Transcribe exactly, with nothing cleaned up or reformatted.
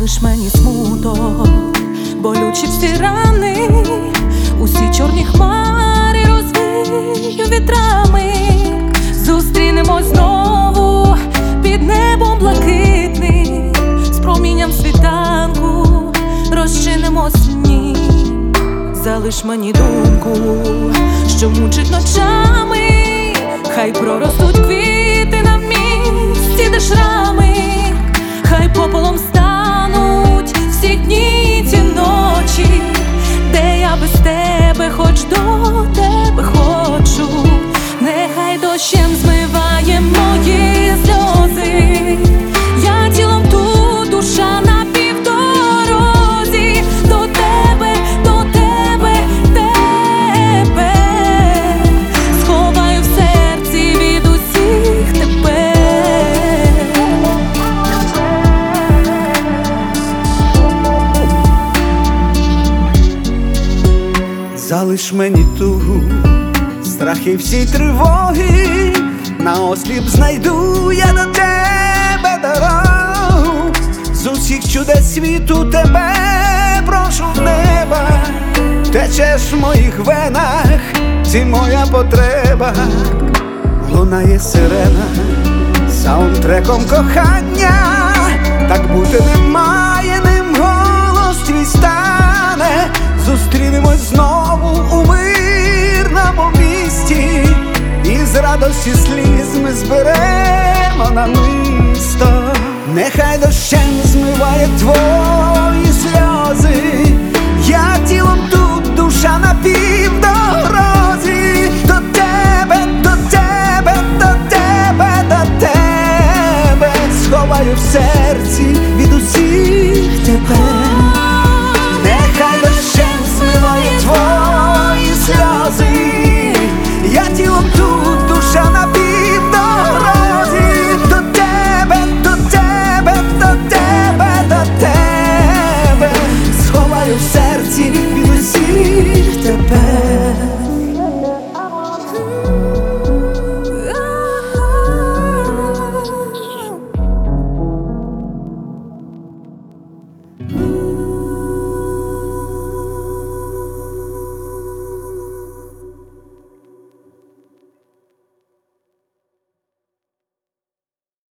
залиш мені смуток, болючі всі рани, усі чорні хмари розвію вітрами. Зустрінемось знову під небом блакитним, з промінням світанку розчинимось в ній. Залиш мені думку, що мучить ночами, хай проростуть квіти на місці, де шрами, хай попелом стануть всі дні ці ночі, де я без тебе, хоч до тебе хочу. Нехай дощем змиває мої сльози, я тілом тут, душа на півдорозі, до тебе, до тебе, тебе, сховаю в серці від усіх тебе. Залиш мені тугу, страхи всі тривоги, наосліп знайду я до тебе дорогу. З усіх чудес світу тебе прошу в неба, течеш в моїх венах, це моя потреба. Лунає сирена саундтреком кохання, так бути немає, ним голос твій стане. Зустрінемось знову у мирному місті, і з радості сліз ми зберемо намисто. Нехай дощем змиває твої